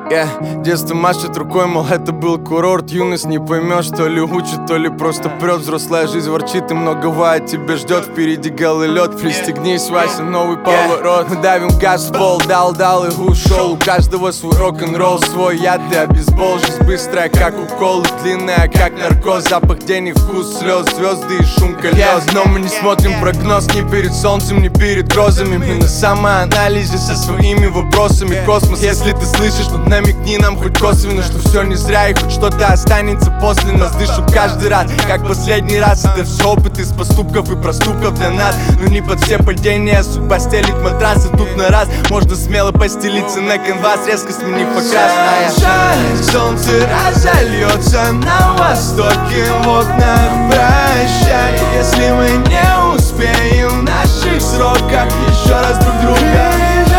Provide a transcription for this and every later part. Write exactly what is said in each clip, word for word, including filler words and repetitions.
Yeah. Детство машет рукой, мол, это был курорт. Юность не поймешь, то ли учит, то ли просто прет. Взрослая жизнь ворчит и многого от тебя ждет. Впереди голый лед, пристегнись, Вася, новый поворот. Мы давим газ в пол, дал-дал и ушел. У каждого свой рок-н-ролл, свой яд и обезбол. Жизнь быстрая, как укол, и длинная, как наркоз. Запах денег, вкус слез, звезды и шум колес. Но мы не смотрим прогноз ни перед солнцем, ни перед грозами. Мы на самоанализе со своими вопросами. Космос, если ты слышишь, то намекни нам хоть косвенно, что все не зря и хоть что-то останется после нас. Дышу каждый раз, как последний раз. Это все опыт из поступков и проступков для нас. Но не под все падения судьба стелит матрасы. Тут на раз можно смело постелиться на канвас, резко сменив покрас. Жаль, солнце разольется на востоке в окнах. Прощай, если мы не успеем в наших сроках еще раз друг друга.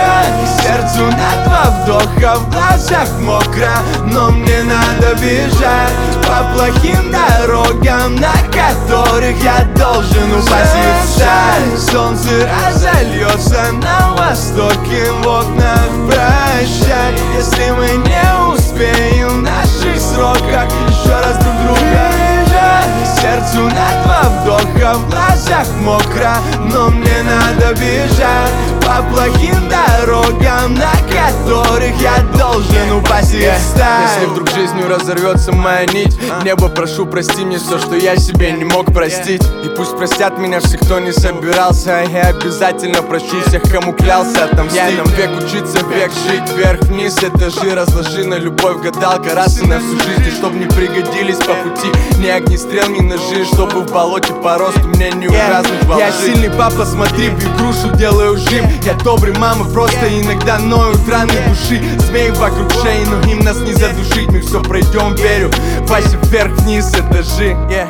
Сердцу на два вдоха, в глазах мокро, но мне надо бежать по плохим дорогам, на которых я должен упасть и встать. Солнце разольется на востоке в окнах. Прощай, если мы не успеем в наших сроках еще раз друг друга. Сердцу на два вдоха, в глазах мокро, но мне надо бежать по плохим дорогам, на которых я должен упасть и встать. Если вдруг жизнью разорвется моя нить, небо, прошу, прости мне все, что я себе не мог простить. И пусть простят меня все, кто не собирался, а я обязательно прощу всех, кому клялся отомстить. Я нам век учиться, век жить, вверх-вниз этажи. Разложи на любовь гадалка раз и на всю жизнь, и чтоб не пригодились по пути ни огнестрел, ни ножи, чтобы в болоте по росту мне не увязнуть во лжи. Я сильный папа, смотри, в игрушу делаю жим. Я добрый, мама, просто иногда ноют раны души. Змеи вокруг шеи, но им нас не задушить. Мы все пройдем, верю, Вася, вверх-вниз этажи, yeah.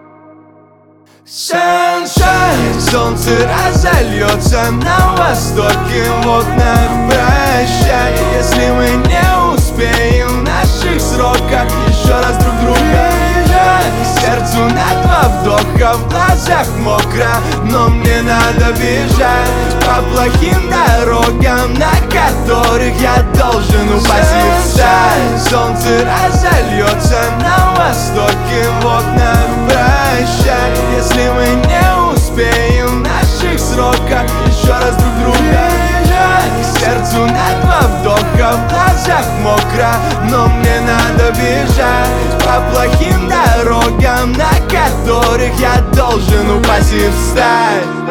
Sunshine, солнце разольется на востоке в окнах. Прощай, если мы не успеем в наших сроках еще раз друг друга. Сердцу на два вдоха, в глазах мокро, но мне надо бежать по плохим дорогам, на которых я должен упасть и встать. Солнце разольется на востоке в окнах. Прощай, если мы не успеем в наших сроках еще раз друг друга. Сердцу на два вдоха, в глазах мокро, но мне надо бежать по плохим дорогам, на которых я должен упасть и встать.